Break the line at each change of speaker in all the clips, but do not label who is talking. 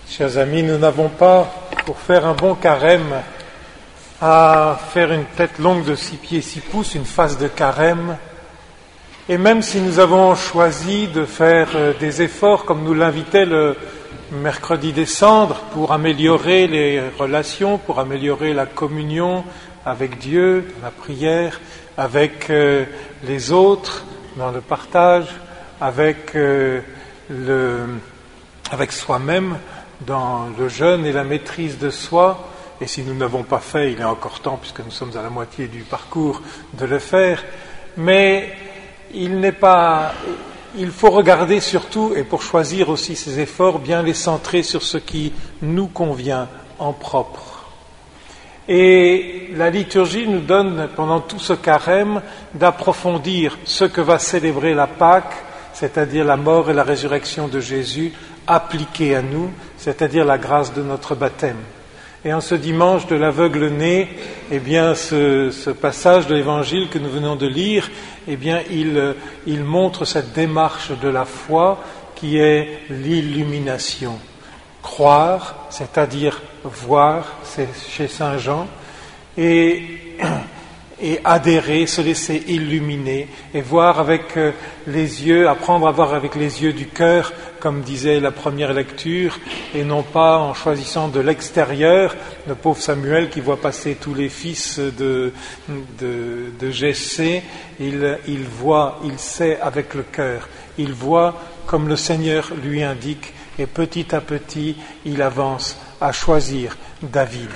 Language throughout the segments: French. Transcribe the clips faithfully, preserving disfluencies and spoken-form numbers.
Chers amis, nous n'avons pas, pour faire un bon carême, à faire une tête longue de six pieds six pouces, une face de carême. Et même si nous avons choisi de faire des efforts, comme nous l'invitait le mercredi des cendres, pour améliorer les relations, pour améliorer la communion avec Dieu, la prière, avec euh, les autres, dans le partage, avec, euh, le, avec soi-même, dans le jeûne et la maîtrise de soi. Et si nous n'avons pas fait, il est encore temps, puisque nous sommes à la moitié du parcours, de le faire. Mais il n'est pas, il faut regarder surtout, et pour choisir aussi ces efforts, bien les centrer sur ce qui nous convient en propre. Et la liturgie nous donne, pendant tout ce carême, d'approfondir ce que va célébrer la Pâque, c'est-à-dire la mort et la résurrection de Jésus, appliquée à nous, c'est-à-dire la grâce de notre baptême. Et en ce dimanche de l'aveugle-né, eh bien, ce, ce passage de l'Évangile que nous venons de lire, eh bien, il, il montre cette démarche de la foi qui est l'illumination. Croire, c'est-à-dire voir, c'est chez saint Jean, et, et adhérer, se laisser illuminer, et voir avec les yeux, apprendre à voir avec les yeux du cœur, comme disait la première lecture, et non pas en choisissant de l'extérieur, le pauvre Samuel qui voit passer tous les fils de, de, de Jessé, il, il voit, il sait avec le cœur, il voit comme le Seigneur lui indique, et petit à petit, il avance à choisir David.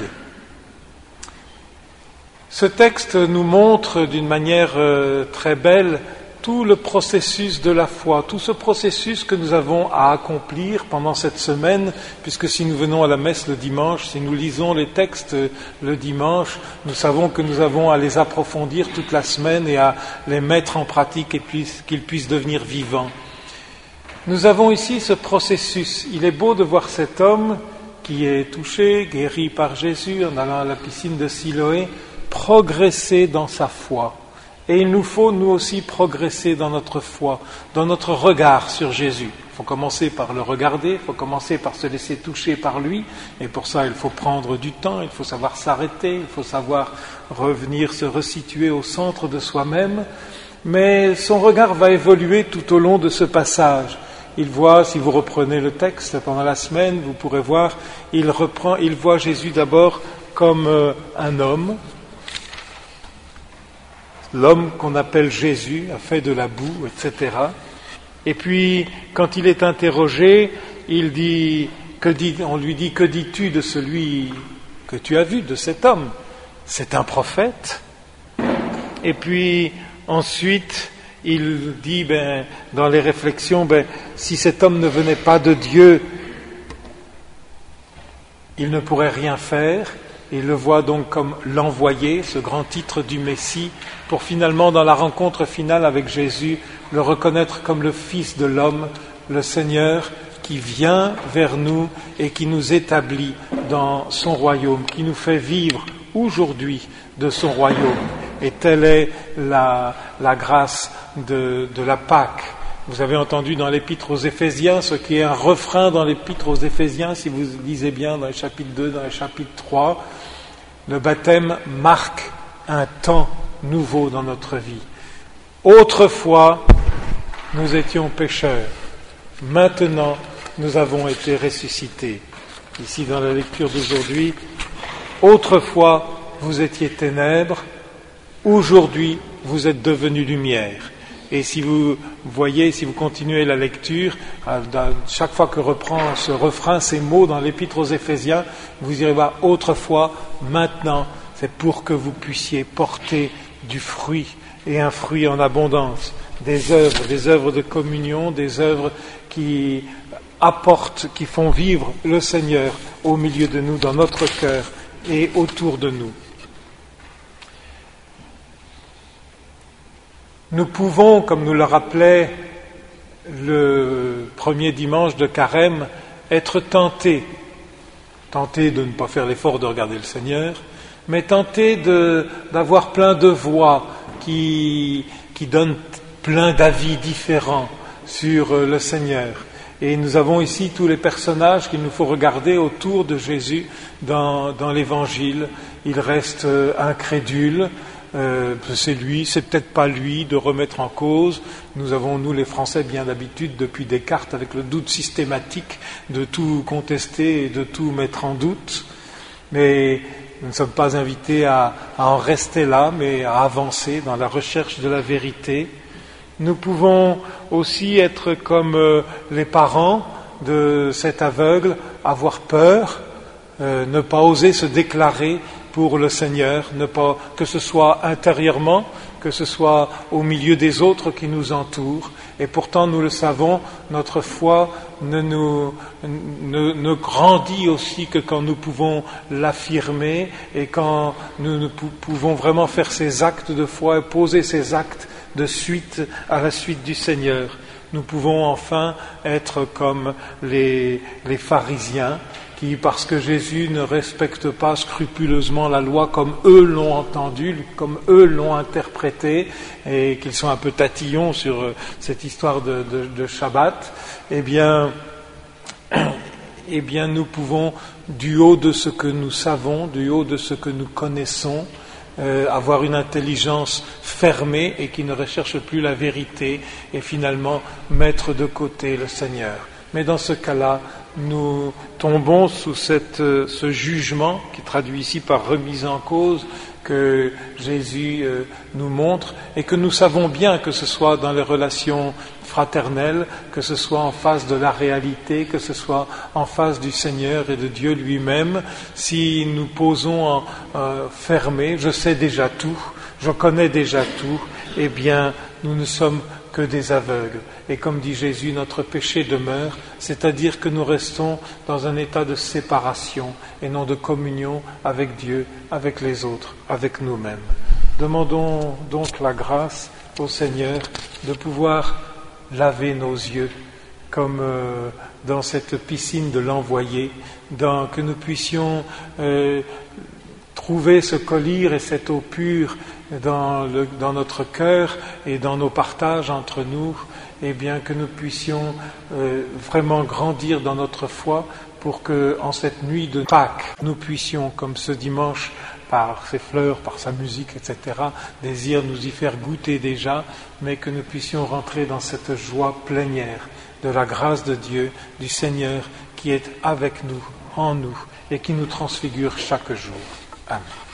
Ce texte nous montre d'une manière euh, très belle tout le processus de la foi, tout ce processus que nous avons à accomplir pendant cette semaine, puisque si nous venons à la messe le dimanche, si nous lisons les textes le dimanche, nous savons que nous avons à les approfondir toute la semaine et à les mettre en pratique et puis, qu'ils puissent devenir vivants. Nous avons ici ce processus. Il est beau de voir cet homme qui est touché, guéri par Jésus en allant à la piscine de Siloé, progresser dans sa foi. Et il nous faut, nous aussi, progresser dans notre foi, dans notre regard sur Jésus. Il faut commencer par le regarder, il faut commencer par se laisser toucher par lui. Et pour ça, il faut prendre du temps, il faut savoir s'arrêter, il faut savoir revenir se resituer au centre de soi-même. Mais son regard va évoluer tout au long de ce passage. Il voit, si vous reprenez le texte pendant la semaine, vous pourrez voir, il reprend, il voit Jésus d'abord comme euh, un homme. L'homme qu'on appelle Jésus a fait de la boue, et cetera. Et puis, quand il est interrogé, il dit, que dit, on lui dit, que dis-tu de celui que tu as vu, de cet homme? C'est un prophète. Et puis, ensuite, il dit, ben, dans les réflexions, ben, si cet homme ne venait pas de Dieu, il ne pourrait rien faire. Il le voit donc comme l'envoyé, ce grand titre du Messie, pour finalement, dans la rencontre finale avec Jésus, le reconnaître comme le Fils de l'homme, le Seigneur qui vient vers nous et qui nous établit dans son royaume, qui nous fait vivre aujourd'hui de son royaume. Et telle est la, la grâce de, de la Pâque. Vous avez entendu dans l'Épître aux Éphésiens, ce qui est un refrain dans l'Épître aux Éphésiens, si vous lisez bien dans le chapitre deux, dans le chapitre trois, le baptême marque un temps nouveau dans notre vie. Autrefois, nous étions pécheurs. Maintenant, nous avons été ressuscités. Ici, dans la lecture d'aujourd'hui, autrefois, vous étiez ténèbres. Aujourd'hui, vous êtes devenus lumière. Et si vous voyez, si vous continuez la lecture, chaque fois que reprend ce refrain, ces mots dans l'Épître aux Éphésiens, vous irez voir autrefois, maintenant, c'est pour que vous puissiez porter du fruit, et un fruit en abondance, des œuvres, des œuvres de communion, des œuvres qui apportent, qui font vivre le Seigneur au milieu de nous, dans notre cœur et autour de nous. Nous pouvons, comme nous le rappelait le premier dimanche de Carême, être tentés, tentés de ne pas faire l'effort de regarder le Seigneur, mais tentés de, d'avoir plein de voix qui, qui donnent plein d'avis différents sur le Seigneur. Et nous avons ici tous les personnages qu'il nous faut regarder autour de Jésus dans, dans l'Évangile. Il reste euh, incrédule, euh, c'est lui, c'est peut-être pas lui de remettre en cause. Nous avons, nous les Français, bien d'habitude, depuis Descartes, avec le doute systématique, de tout contester et de tout mettre en doute. Mais nous ne sommes pas invités à, à en rester là, mais à avancer dans la recherche de la vérité. Nous pouvons aussi être comme euh, les parents de cet aveugle, avoir peur, euh, ne pas oser se déclarer pour le Seigneur, ne pas, que ce soit intérieurement, que ce soit au milieu des autres qui nous entourent. Et pourtant, nous le savons, notre foi ne, nous, ne, ne grandit aussi que quand nous pouvons l'affirmer et quand nous, nous pouvons vraiment faire ces actes de foi et poser ces actes de suite à la suite du Seigneur. Nous pouvons enfin être comme les, les pharisiens qui, parce que Jésus ne respecte pas scrupuleusement la loi comme eux l'ont entendu, comme eux l'ont interprété, et qu'ils sont un peu tatillons sur cette histoire de, de, de Shabbat, eh bien, eh bien nous pouvons, du haut de ce que nous savons, du haut de ce que nous connaissons, Euh, avoir une intelligence fermée et qui ne recherche plus la vérité et finalement mettre de côté le Seigneur. Mais dans ce cas-là, nous tombons sous cette, euh, ce jugement qui est traduit ici par remise en cause que Jésus euh, nous montre et que nous savons bien, que ce soit dans les relations fraternelles, que ce soit en face de la réalité, que ce soit en face du Seigneur et de Dieu lui-même, si nous posons en, euh, fermés, je sais déjà tout, je connais déjà tout, eh bien nous ne sommes que des aveugles. Et comme dit Jésus, notre péché demeure, c'est-à-dire que nous restons dans un état de séparation et non de communion avec Dieu, avec les autres, avec nous-mêmes. Demandons donc la grâce au Seigneur de pouvoir laver nos yeux comme euh, dans cette piscine de l'envoyé, dans, que nous puissions euh, trouver ce collyre et cette eau pure dans, le, dans notre cœur et dans nos partages entre nous, et bien que nous puissions euh, vraiment grandir dans notre foi pour que, en cette nuit de Pâques, nous puissions, comme ce dimanche, par ses fleurs, par sa musique, et cetera, désire nous y faire goûter déjà, mais que nous puissions rentrer dans cette joie plénière de la grâce de Dieu, du Seigneur qui est avec nous, en nous, et qui nous transfigure chaque jour. Amen.